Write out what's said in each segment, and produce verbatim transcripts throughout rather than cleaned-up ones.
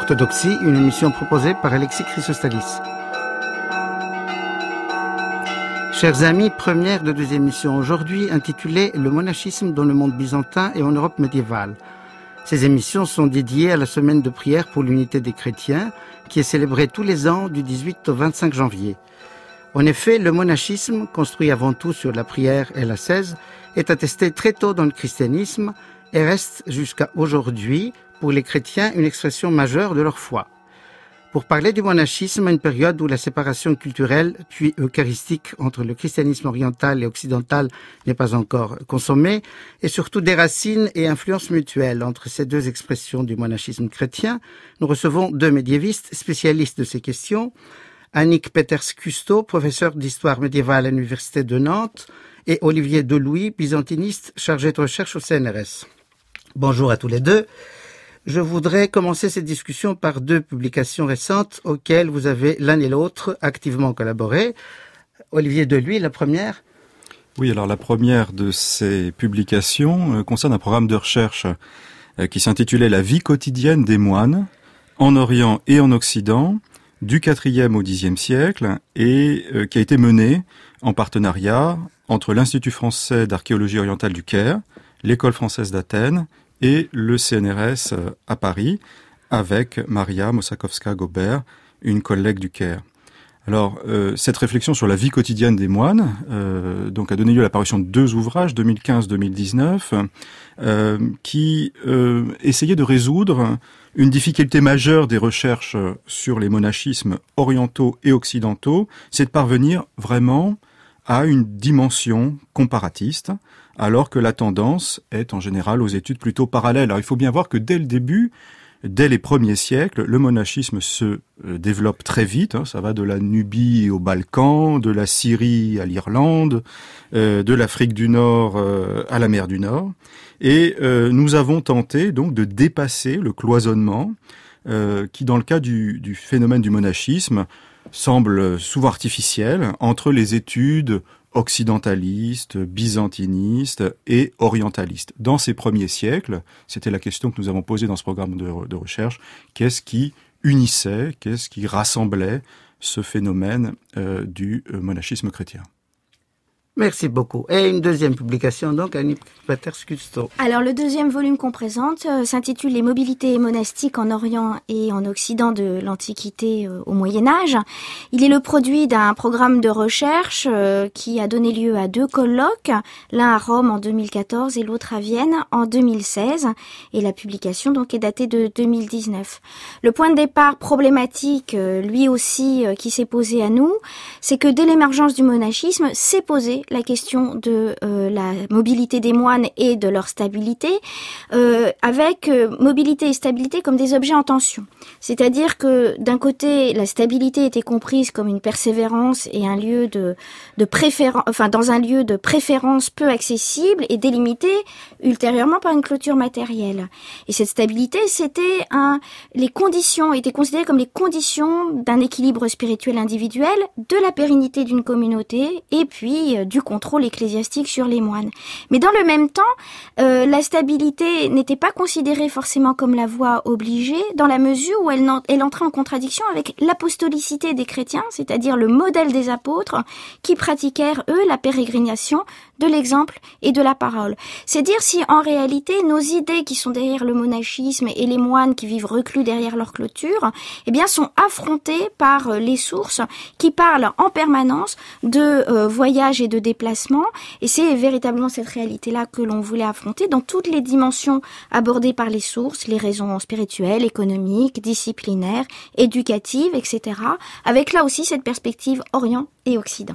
Orthodoxie, une émission proposée par Alexis Chrysostalis. Chers amis, première de deux émissions aujourd'hui intitulée « Le monachisme dans le monde byzantin et en Europe médiévale ». Ces émissions sont dédiées à la semaine de prière pour l'unité des chrétiens qui est célébrée tous les ans du dix-huit au vingt-cinq janvier. En effet, le monachisme, construit avant tout sur la prière et l'ascèse, est attesté très tôt dans le christianisme et reste jusqu'à aujourd'hui pour les chrétiens une expression majeure de leur foi. Pour parler du monachisme, à une période où la séparation culturelle puis eucharistique entre le christianisme oriental et occidental n'est pas encore consommée, et surtout des racines et influences mutuelles entre ces deux expressions du monachisme chrétien, nous recevons deux médiévistes spécialistes de ces questions, Annick Peters-Custo, professeur d'histoire médiévale à l'Université de Nantes, et Olivier Delouis, byzantiniste chargé de recherche au C N R S. Bonjour à tous les deux. Je voudrais commencer cette discussion par deux publications récentes auxquelles vous avez l'un et l'autre activement collaboré. Olivier Delouis, la première. Oui, alors la première de ces publications euh, concerne un programme de recherche euh, qui s'intitulait « La vie quotidienne des moines en Orient et en Occident du quatrième au dixième siècle » et euh, qui a été mené en partenariat entre l'Institut français d'archéologie orientale du Caire, l'École française d'Athènes et le C N R S à Paris, avec Maria Mosakowska-Gobert, une collègue du Caire. Alors, euh, cette réflexion sur la vie quotidienne des moines euh, donc a donné lieu à l'apparition de deux ouvrages, deux mille quinze deux mille dix-neuf, euh, qui euh, essayaient de résoudre une difficulté majeure des recherches sur les monachismes orientaux et occidentaux, c'est de parvenir vraiment à une dimension comparatiste, alors que la tendance est en général aux études plutôt parallèles. Alors il faut bien voir que dès le début, dès les premiers siècles, le monachisme se développe très vite. Hein, ça va de la Nubie au Balkan, de la Syrie à l'Irlande, euh, de l'Afrique du Nord euh, à la mer du Nord. Et euh, nous avons tenté donc de dépasser le cloisonnement euh, qui, dans le cas du, du phénomène du monachisme, semble souvent artificiel entre les études occidentalistes, byzantinistes et orientalistes. Dans ces premiers siècles, c'était la question que nous avons posée dans ce programme de, de recherche, qu'est-ce qui unissait, qu'est-ce qui rassemblait ce phénomène euh, du euh, monachisme chrétien? Merci beaucoup. Et une deuxième publication, donc, Annick Peters-Custo. Alors, le deuxième volume qu'on présente euh, s'intitule « Les mobilités monastiques en Orient et en Occident de l'Antiquité euh, au Moyen-Âge ». Il est le produit d'un programme de recherche euh, qui a donné lieu à deux colloques, l'un à Rome en deux mille quatorze et l'autre à Vienne en deux mille seize. Et la publication, donc, est datée de deux mille dix-neuf. Le point de départ problématique, euh, lui aussi, euh, qui s'est posé à nous, c'est que dès l'émergence du monachisme, s'est posé la question de euh, la mobilité des moines et de leur stabilité, euh, avec euh, mobilité et stabilité comme des objets en tension. C'est-à-dire que d'un côté, la stabilité était comprise comme une persévérance et un lieu de, de préférence, enfin dans un lieu de préférence peu accessible et délimité ultérieurement par une clôture matérielle. Et cette stabilité, c'était un, les conditions étaient considérées comme les conditions d'un équilibre spirituel individuel, de la pérennité d'une communauté et puis euh, du contrôle ecclésiastique sur les moines. Mais dans le même temps, euh, la stabilité n'était pas considérée forcément comme la voie obligée, dans la mesure où elle, elle entrait en contradiction avec l'apostolicité des chrétiens, c'est-à-dire le modèle des apôtres qui pratiquèrent, eux, la pérégrination de l'exemple et de la parole. C'est dire si en réalité nos idées qui sont derrière le monachisme et les moines qui vivent reclus derrière leur clôture, eh bien sont affrontées par les sources qui parlent en permanence de euh, voyage et de déplacement, et c'est véritablement cette réalité-là que l'on voulait affronter dans toutes les dimensions abordées par les sources, les raisons spirituelles, économiques, disciplinaires, éducatives, et cetera, avec là aussi cette perspective Orient et Occident.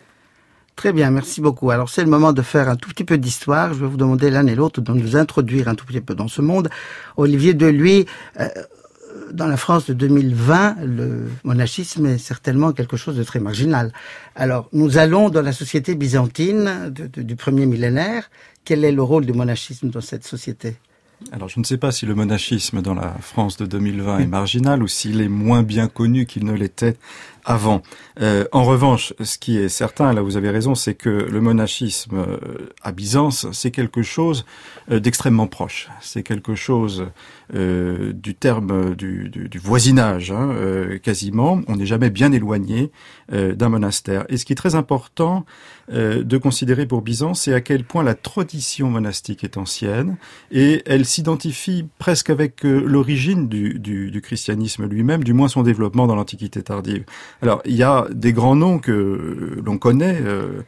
Très bien, merci beaucoup. Alors c'est le moment de faire un tout petit peu d'histoire. Je vais vous demander l'un et l'autre de nous introduire un tout petit peu dans ce monde. Olivier Delouis, euh, dans la France de deux mille vingt, le monachisme est certainement quelque chose de très marginal. Alors nous allons dans la société byzantine de, de, du premier millénaire. Quel est le rôle du monachisme dans cette société ? Alors, je ne sais pas si le monachisme dans la France de deux mille vingt est marginal ou s'il est moins bien connu qu'il ne l'était avant. Euh, en revanche, ce qui est certain, là vous avez raison, c'est que le monachisme euh, à Byzance, c'est quelque chose euh, d'extrêmement proche. C'est quelque chose euh, du terme du, du, du voisinage, hein, euh, quasiment. On n'est jamais bien éloigné euh, d'un monastère. Et ce qui est très important euh, de considérer pour Byzance, c'est à quel point la tradition monastique est ancienne et elle s'identifie presque avec euh, l'origine du, du, du christianisme lui-même, du moins son développement dans l'Antiquité tardive. Alors, il y a des grands noms que l'on connaît, euh,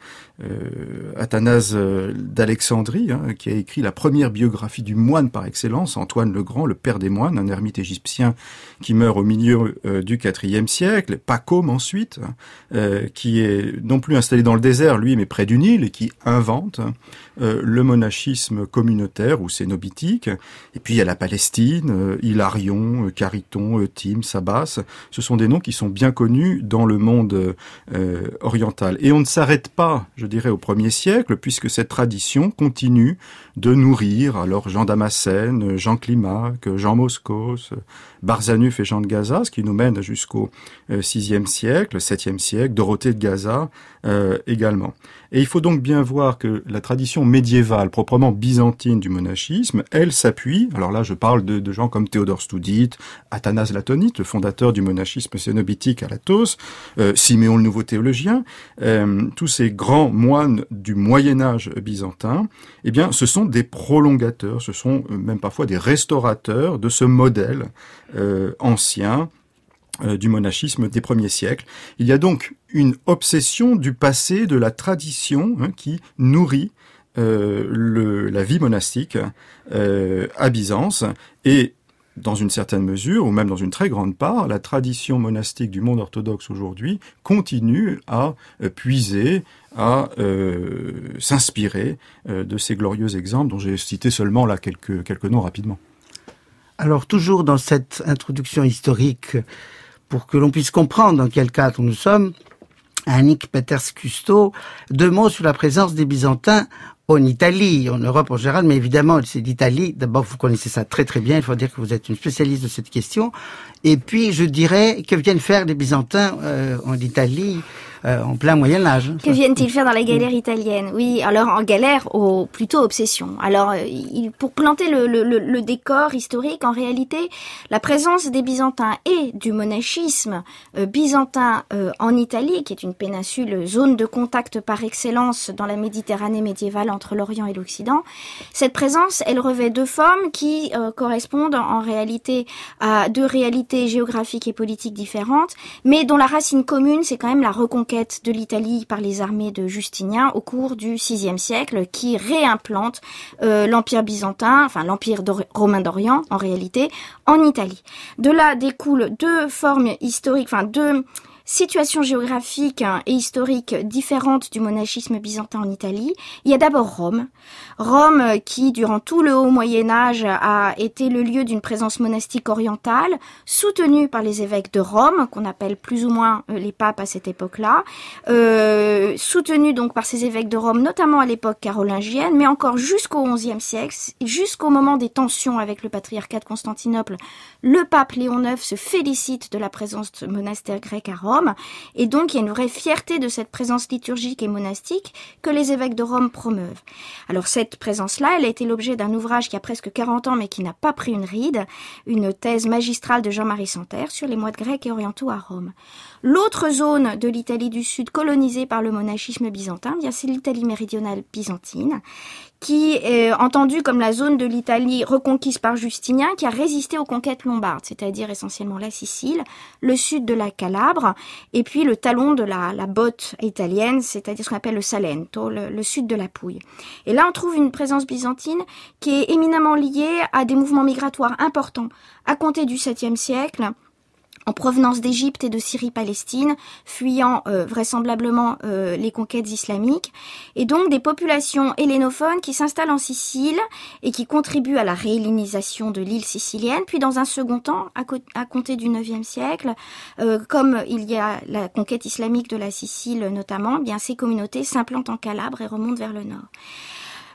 euh, Athanase d'Alexandrie, hein, qui a écrit la première biographie du moine par excellence, Antoine le Grand, le père des moines, un ermite égyptien qui meurt au milieu euh, du quatrième siècle, Pacôme ensuite, euh, qui est non plus installé dans le désert, lui, mais près du Nil, et qui invente euh, le monachisme communautaire ou cénobitique. Et puis il y a la Palestine, euh, Hilarion, euh, Cariton, Euthyme, Sabas, ce sont des noms qui sont bien connus dans le monde euh, oriental. Et on ne s'arrête pas, je dirais, au premier siècle, puisque cette tradition continue de nourrir alors Jean Damascène, Jean Climac, Jean Moscos, Barzanuf et Jean de Gaza, ce qui nous mène jusqu'au sixième siècle, septième siècle, Dorothée de Gaza euh, également. Et il faut donc bien voir que la tradition médiévale, proprement byzantine du monachisme, elle s'appuie, alors là je parle de, de gens comme Théodore Stoudite, Athanase Latonite, le fondateur du monachisme cénobitique à Latos, euh, Siméon le nouveau théologien, euh, tous ces grands moines du Moyen-Âge byzantin, eh bien ce sont des prolongateurs, ce sont même parfois des restaurateurs de ce modèle euh, ancien, Euh, du monachisme des premiers siècles. Il y a donc une obsession du passé, de la tradition, hein, qui nourrit euh, le, la vie monastique euh, à Byzance, et dans une certaine mesure, ou même dans une très grande part, la tradition monastique du monde orthodoxe aujourd'hui continue à euh, puiser, à euh, s'inspirer euh, de ces glorieux exemples dont j'ai cité seulement là quelques, quelques noms rapidement. Alors toujours dans cette introduction historique, pour que l'on puisse comprendre dans quel cadre nous sommes, Annick Peters-Custo, deux mots sur la présence des Byzantins en Italie, en Europe en général, mais évidemment c'est l'Italie. D'abord, vous connaissez ça très très bien, il faut dire que vous êtes une spécialiste de cette question. Et puis, je dirais, que viennent faire les Byzantins euh, en Italie euh, en plein Moyen-Âge? Que viennent-ils faire dans la galère italienne? Oui, alors en galère, ou plutôt obsession. Alors, il, pour planter le, le, le décor historique, en réalité, la présence des Byzantins et du monachisme euh, byzantin euh, en Italie, qui est une péninsule, zone de contact par excellence dans la Méditerranée médiévale entre l'Orient et l'Occident, cette présence, elle revêt deux formes qui euh, correspondent en réalité à deux réalités géographiques et politiques différentes, mais dont la racine commune, c'est quand même la reconquête de l'Italie par les armées de Justinien au cours du sixième siècle, qui réimplante euh, l'Empire byzantin, enfin l'Empire romain d'Orient en réalité, en Italie. De là découlent deux formes historiques, enfin deux situations géographiques et historiques différentes du monachisme byzantin en Italie. Il y a d'abord Rome. Rome qui, durant tout le haut Moyen-Âge, a été le lieu d'une présence monastique orientale, soutenue par les évêques de Rome, qu'on appelle plus ou moins les papes à cette époque-là, euh, soutenue donc par ces évêques de Rome, notamment à l'époque carolingienne, mais encore jusqu'au onzième siècle, jusqu'au moment des tensions avec le patriarcat de Constantinople. Le pape Léon neuf se félicite de la présence de monastères grecs à Rome, et donc il y a une vraie fierté de cette présence liturgique et monastique que les évêques de Rome promeuvent. Alors cette présence-là, elle a été l'objet d'un ouvrage qui a presque quarante ans mais qui n'a pas pris une ride, une thèse magistrale de Jean-Marie Santerre sur les moines grecs et orientaux à Rome. L'autre zone de l'Italie du Sud colonisée par le monachisme byzantin, bien c'est l'Italie méridionale byzantine, qui est entendue comme la zone de l'Italie reconquise par Justinien, qui a résisté aux conquêtes lombardes, c'est-à-dire essentiellement la Sicile, le sud de la Calabre, et puis le talon de la, la botte italienne, c'est-à-dire ce qu'on appelle le Salento, le, le sud de la Pouille. Et là, on trouve une présence byzantine qui est éminemment liée à des mouvements migratoires importants, à compter du septième siècle, en provenance d'Égypte et de Syrie-Palestine, fuyant euh, vraisemblablement euh, les conquêtes islamiques, et donc des populations hellénophones qui s'installent en Sicile et qui contribuent à la réhellénisation de l'île sicilienne. Puis dans un second temps, à, co- à compter du neuvième siècle, euh, comme il y a la conquête islamique de la Sicile notamment, eh bien ces communautés s'implantent en Calabre et remontent vers le nord.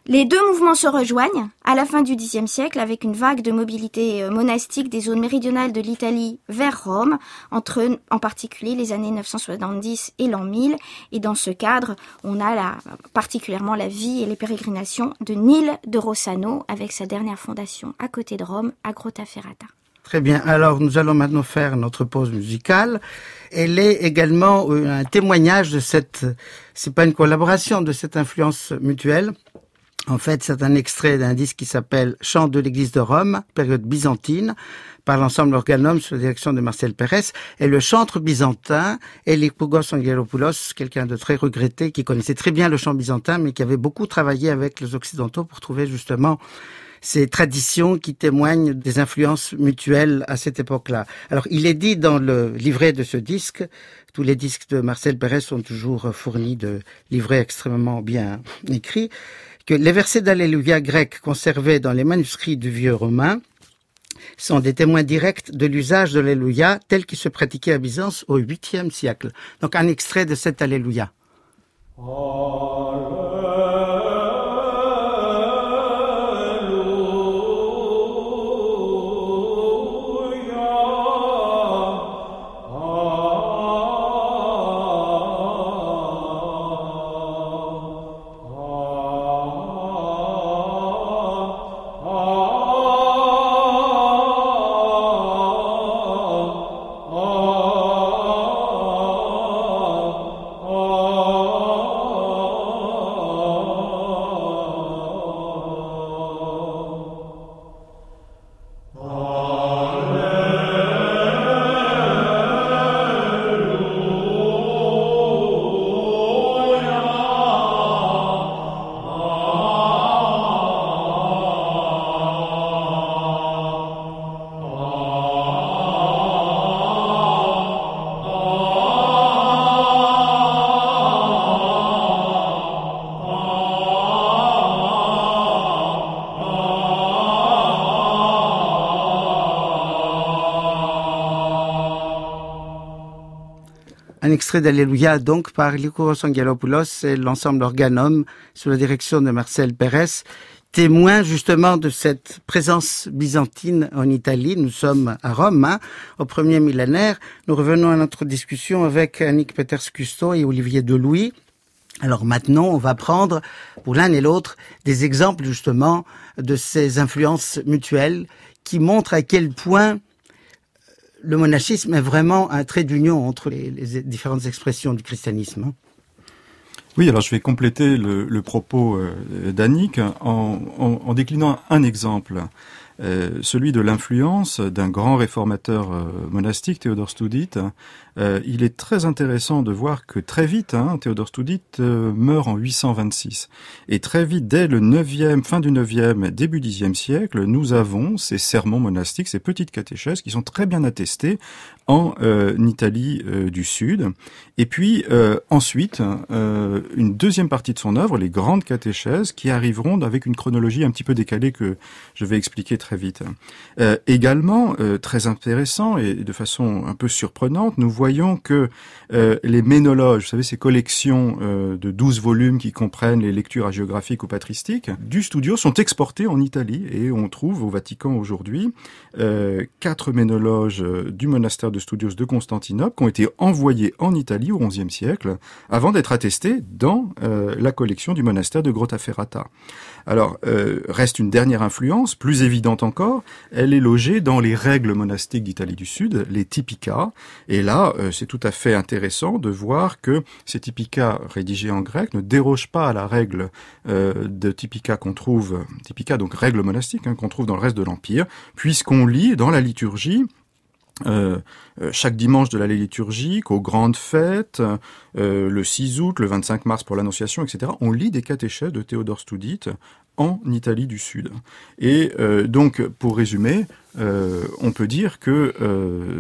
Les deux mouvements se rejoignent à la fin du Xe siècle avec une vague de mobilité monastique des zones méridionales de l'Italie vers Rome, entre en particulier les années neuf cent soixante-dix et l'an mille. Et dans ce cadre, on a la, particulièrement la vie et les pérégrinations de Nil de Rossano avec sa dernière fondation à côté de Rome, à Grottaferrata. Très bien. Alors, nous allons maintenant faire notre pause musicale. Elle est également un témoignage de cette, c'est pas une collaboration, de cette influence mutuelle. En fait, c'est un extrait d'un disque qui s'appelle Chant de l'église de Rome, période byzantine, par l'ensemble Organum sous la direction de Marcel Pérez. Et le chantre byzantin est Lykurgos Angelopoulos, quelqu'un de très regretté, qui connaissait très bien le chant byzantin, mais qui avait beaucoup travaillé avec les Occidentaux pour trouver justement ces traditions qui témoignent des influences mutuelles à cette époque-là. Alors, il est dit dans le livret de ce disque, tous les disques de Marcel Pérez sont toujours fournis de livrets extrêmement bien écrits, que les versets d'Alléluia grecs conservés dans les manuscrits du vieux romain sont des témoins directs de l'usage de l'Alléluia tel qu'il se pratiquait à Byzance au huitième siècle. Donc un extrait de cet Alléluia. Un extrait d'Alléluia, donc, par Lykurgos Angelopoulos et l'ensemble Organum, sous la direction de Marcel Pérez, témoin justement de cette présence byzantine en Italie. Nous sommes à Rome, hein, au premier millénaire. Nous revenons à notre discussion avec Annick Peters-Custo et Olivier Delouis. Alors maintenant, on va prendre, pour l'un et l'autre, des exemples justement de ces influences mutuelles qui montrent à quel point le monachisme est vraiment un trait d'union entre les, les différentes expressions du christianisme. Oui, alors je vais compléter le, le propos euh, d'Annick en, en, en déclinant un exemple, euh, celui de l'influence d'un grand réformateur euh, monastique, Théodore Stoudite. Euh, il est très intéressant de voir que très vite, hein, Théodore Stoudite euh, meurt en huit cent vingt-six. Et très vite, dès le neuvième, fin du neuvième, début dixième siècle, nous avons ces sermons monastiques, ces petites catéchèses qui sont très bien attestées en euh, Italie euh, du Sud. Et puis euh, ensuite, euh, une deuxième partie de son œuvre, les grandes catéchèses, qui arriveront avec une chronologie un petit peu décalée que je vais expliquer très vite. Euh, également, euh, très intéressant et de façon un peu surprenante, nous voyons que euh, les ménologes, vous savez, ces collections euh, de douze volumes qui comprennent les lectures hagiographiques ou patristiques, du Studio sont exportés en Italie et on trouve au Vatican aujourd'hui euh, quatre ménologes du monastère de Studios de Constantinople qui ont été envoyés en Italie au onzième siècle avant d'être attestés dans euh, la collection du monastère de Grottaferrata. Alors, euh, reste une dernière influence, plus évidente encore, elle est logée dans les règles monastiques d'Italie du Sud, les Typica. Et là, euh, c'est tout à fait intéressant de voir que ces Typica rédigés en grec ne dérogent pas à la règle euh, de Typica qu'on trouve, Typica donc règle monastique, hein, qu'on trouve dans le reste de l'Empire, puisqu'on lit dans la liturgie Euh, euh, chaque dimanche de l'année liturgique, aux grandes fêtes, euh, le six août, le vingt-cinq mars pour l'Annonciation, et cetera, on lit des catéchèses de Théodore Stoudite en Italie du Sud. Et euh, donc, pour résumer, euh, on peut dire que euh,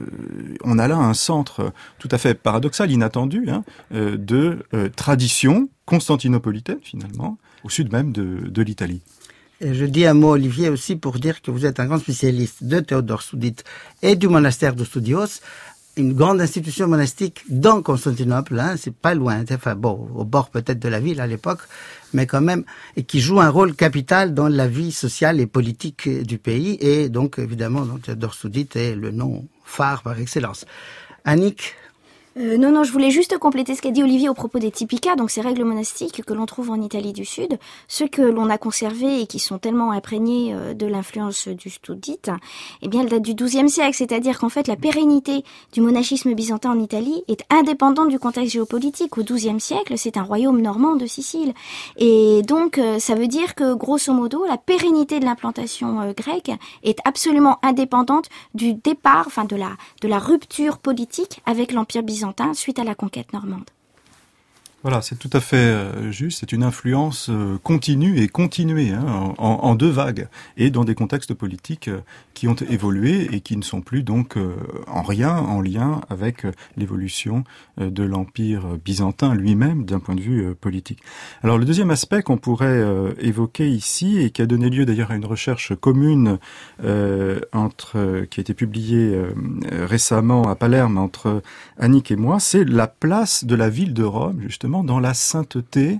on a là un centre tout à fait paradoxal, inattendu, hein, euh, de euh, tradition constantinopolitaine, finalement, au sud même de, de l'Italie. Et je dis un mot, Olivier, aussi pour dire que vous êtes un grand spécialiste de Théodore Stoudite et du monastère de Studios. une grande institution monastique dans Constantinople, hein, c'est pas loin, enfin bon, au bord peut-être de la ville à l'époque, mais quand même, et qui joue un rôle capital dans la vie sociale et politique du pays, et donc évidemment, Dorsudit est le nom phare par excellence. Annick? Euh, non, non, je voulais juste compléter ce qu'a dit Olivier au propos des Tipika, donc ces règles monastiques que l'on trouve en Italie du Sud, ceux que l'on a conservés et qui sont tellement imprégnés euh, de l'influence du Studit, eh bien, elles datent du douzième siècle, c'est-à-dire qu'en fait, la pérennité du monachisme byzantin en Italie est indépendante du contexte géopolitique. Au douzième siècle, c'est un royaume normand de Sicile. Et donc, euh, ça veut dire que, grosso modo, la pérennité de l'implantation euh, grecque est absolument indépendante du départ, enfin, de la, de la rupture politique avec l'Empire byzantin suite à la conquête normande. Voilà, c'est tout à fait euh, juste. C'est une influence euh, continue et continuée, hein, en, en deux vagues, et dans des contextes politiques euh, qui ont évolué et qui ne sont plus donc euh, en rien en lien avec euh, l'évolution euh, de l'Empire byzantin lui-même d'un point de vue euh, politique. Alors le deuxième aspect qu'on pourrait euh, évoquer ici, et qui a donné lieu d'ailleurs à une recherche commune euh, entre euh, qui a été publiée euh, récemment à Palerme entre Annick et moi, c'est la place de la ville de Rome, justement, dans la sainteté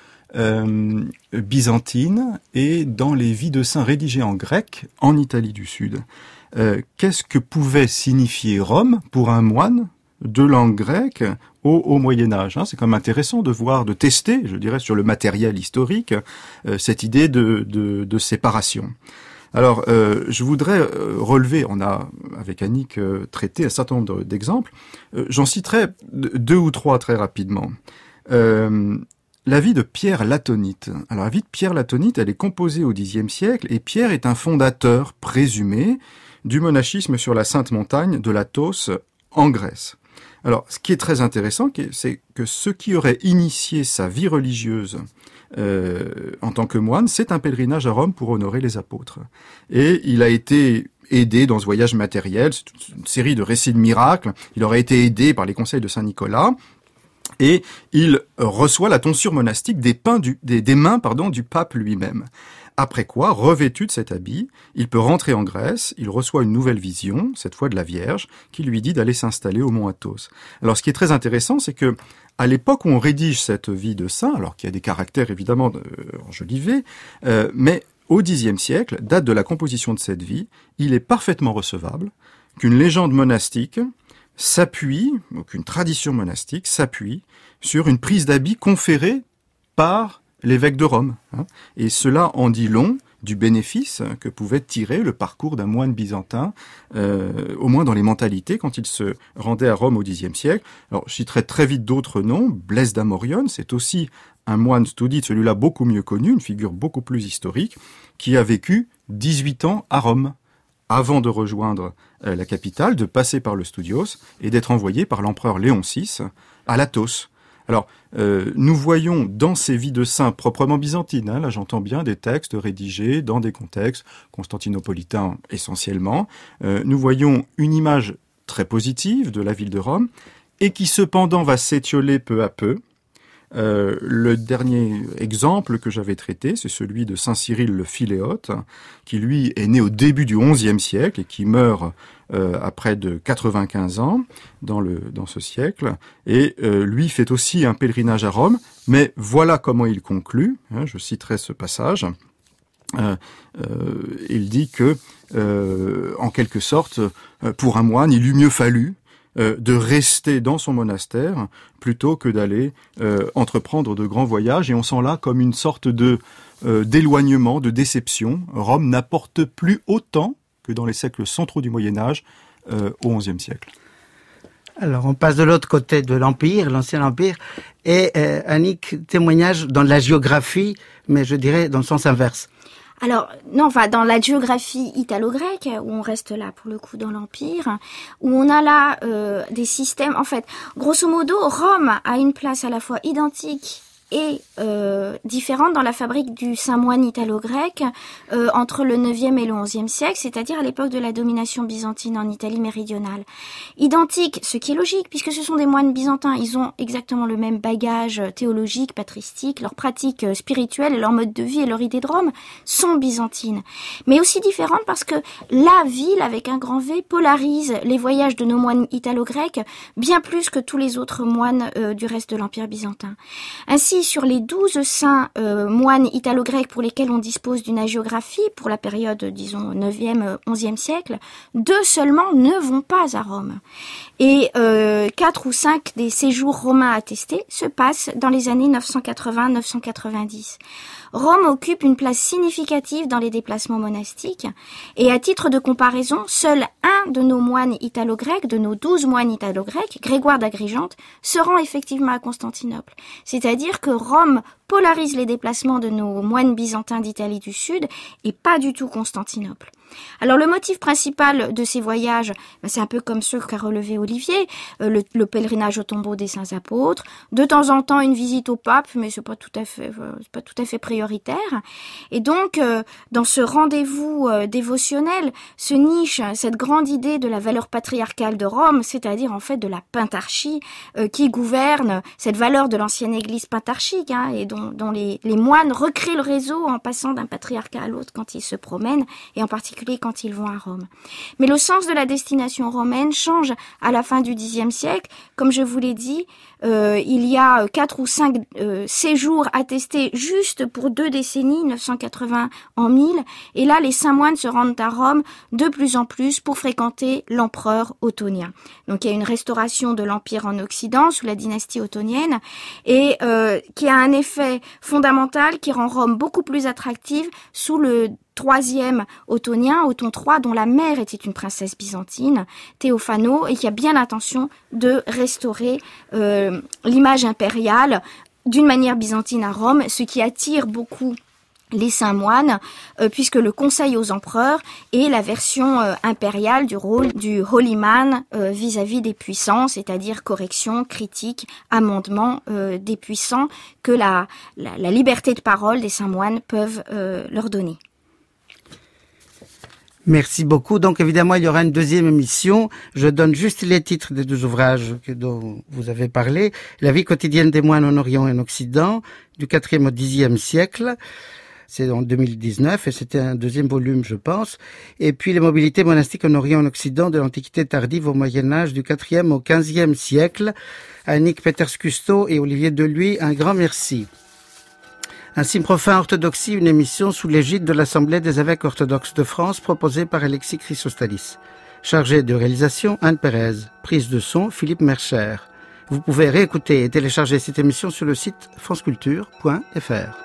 euh, byzantine et dans les vies de saints rédigées en grec en Italie du Sud. Euh, qu'est-ce que pouvait signifier Rome pour un moine de langue grecque au, au Moyen-Âge, hein? C'est quand même intéressant de voir, de tester, je dirais, sur le matériel historique, euh, cette idée de, de, de séparation. Alors, euh, je voudrais euh, relever, on a, avec Annick, euh, traité un certain nombre d'exemples. Euh, j'en citerai deux ou trois très rapidement. Euh, la vie de Pierre l'Atonite. Alors, la vie de Pierre l'Atonite, elle est composée au Xe siècle, et Pierre est un fondateur présumé du monachisme sur la Sainte Montagne de l'Athos en Grèce. Alors, ce qui est très intéressant, c'est que ce qui aurait initié sa vie religieuse euh, en tant que moine, c'est un pèlerinage à Rome pour honorer les apôtres. Et il a été aidé dans ce voyage matériel, c'est une série de récits de miracles. Il aurait été aidé par les conseils de Saint Nicolas. Et il reçoit la tonsure monastique des, pains du, des, des mains pardon, du pape lui-même. Après quoi, revêtu de cet habit, il peut rentrer en Grèce, il reçoit une nouvelle vision, cette fois de la Vierge, qui lui dit d'aller s'installer au mont Athos. Alors ce qui est très intéressant, c'est que à l'époque où on rédige cette vie de saint, alors qu'il y a des caractères évidemment euh, enjolivés, euh, mais au Xe siècle, date de la composition de cette vie, il est parfaitement recevable qu'une légende monastique s'appuie, ou qu'une tradition monastique s'appuie sur une prise d'habit conférée par l'évêque de Rome. Hein. Et cela en dit long du bénéfice que pouvait tirer le parcours d'un moine byzantin, euh, au moins dans les mentalités, quand il se rendait à Rome au Xe siècle. Alors, je citerai très vite d'autres noms. Blaise d'Amorione, c'est aussi un moine studite, celui-là beaucoup mieux connu, une figure beaucoup plus historique, qui a vécu dix-huit ans à Rome, avant de rejoindre euh, la capitale, de passer par le Studios et d'être envoyé par l'empereur Léon six à l'Athos. Alors, euh, nous voyons dans ces vies de saints proprement byzantines, hein, là j'entends bien des textes rédigés dans des contextes constantinopolitains essentiellement, euh, nous voyons une image très positive de la ville de Rome, et qui cependant va s'étioler peu à peu. Euh, le dernier exemple que j'avais traité, c'est celui de saint Cyril le Philéote, qui lui est né au début du onzième siècle et qui meurt euh, à près de quatre-vingt-quinze ans dans, le, dans ce siècle. Et euh, lui fait aussi un pèlerinage à Rome, mais voilà comment il conclut, hein, je citerai ce passage. Euh, euh, il dit que, euh, en quelque sorte, pour un moine, il eût mieux fallu Euh, de rester dans son monastère plutôt que d'aller euh, entreprendre de grands voyages. Et on sent là comme une sorte de euh, d'éloignement, de déception. Rome n'apporte plus autant que dans les siècles centraux du Moyen-Âge euh, au onzième siècle. Alors, on passe de l'autre côté de l'Empire, l'Ancien Empire, et euh, Annick, témoignage dans la géographie, mais je dirais dans le sens inverse. Alors, non, enfin, dans la géographie italo-grecque, où on reste là, pour le coup, dans l'Empire, où on a là euh, des systèmes... En fait, grosso modo, Rome a une place à la fois identique est euh, différente dans la fabrique du saint moine italo-grec euh, entre le neuvième et le onzième siècle, c'est-à-dire à l'époque de la domination byzantine en Italie méridionale. Identique, ce qui est logique, puisque ce sont des moines byzantins, ils ont exactement le même bagage théologique, patristique, leurs pratiques spirituelles, leur mode de vie et leur idée de Rome sont byzantines. Mais aussi différentes parce que la ville, avec un grand V, polarise les voyages de nos moines italo-grecs bien plus que tous les autres moines euh, du reste de l'Empire byzantin. Ainsi, sur les douze saints euh, moines italo-grecs pour lesquels on dispose d'une hagiographie pour la période, disons, neuvième, onzième siècle, deux seulement ne vont pas à Rome. Et euh, quatre ou cinq des séjours romains attestés se passent dans les années neuf cent quatre-vingts neuf cent quatre-vingt-dix. Rome occupe une place significative dans les déplacements monastiques, et à titre de comparaison, seul un de nos moines italo-grecs, de nos douze moines italo-grecs, Grégoire d'Agrigente, se rend effectivement à Constantinople. C'est-à-dire que Rome polarise les déplacements de nos moines byzantins d'Italie du Sud, et pas du tout Constantinople. Alors le motif principal de ces voyages, ben, c'est un peu comme ceux qu'a relevé Olivier, euh, le, le pèlerinage au tombeau des saints apôtres, de temps en temps une visite au pape, mais c'est pas tout à fait, euh, c'est pas tout à fait prioritaire. Et donc euh, dans ce rendez-vous euh, dévotionnel se niche cette grande idée de la valeur patriarcale de Rome, c'est-à-dire en fait de la pentarchie euh, qui gouverne cette valeur de l'ancienne Église pentarchique, hein, et dont, dont les, les moines recréent le réseau en passant d'un patriarcat à l'autre quand ils se promènent, et en particulier quand ils vont à Rome. Mais le sens de la destination romaine change à la fin du dixième siècle. Comme je vous l'ai dit, euh, il y a quatre ou cinq euh, séjours attestés juste pour deux décennies, neuf cent quatre-vingts en mille, et là les saints moines se rendent à Rome de plus en plus pour fréquenter l'empereur ottonien. Donc il y a une restauration de l'empire en Occident sous la dynastie ottonienne, et euh, qui a un effet fondamental qui rend Rome beaucoup plus attractive sous le troisième ottonien, Othon trois, dont la mère était une princesse byzantine, Théophano, et qui a bien l'intention de restaurer euh, l'image impériale d'une manière byzantine à Rome, ce qui attire beaucoup les saints moines, euh, puisque le conseil aux empereurs est la version euh, impériale du rôle du holy man euh, vis-à-vis des puissants, c'est-à-dire correction, critique, amendement euh, des puissants que la, la, la liberté de parole des saints moines peuvent euh, leur donner. Merci beaucoup. Donc évidemment, il y aura une deuxième émission. Je donne juste les titres des deux ouvrages que, dont vous avez parlé. La vie quotidienne des moines en Orient et en Occident, du quatrième au dixième siècle. C'est en deux mille dix-neuf et c'était un deuxième volume, je pense. Et puis les mobilités monastiques en Orient et en Occident de l'Antiquité tardive au Moyen-Âge, du quatrième au quinzième siècle. Annick Peters-Custo et Olivier Deluy, un grand merci. Ainsi, Profane Orthodoxie, une émission sous l'égide de l'Assemblée des évêques orthodoxes de France, proposée par Alexis Chrysostalis. Chargé de réalisation, Anne Pérez. Prise de son, Philippe Mercher. Vous pouvez réécouter et télécharger cette émission sur le site franceculture point f r.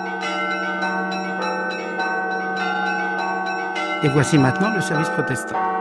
Et voici maintenant le service protestant.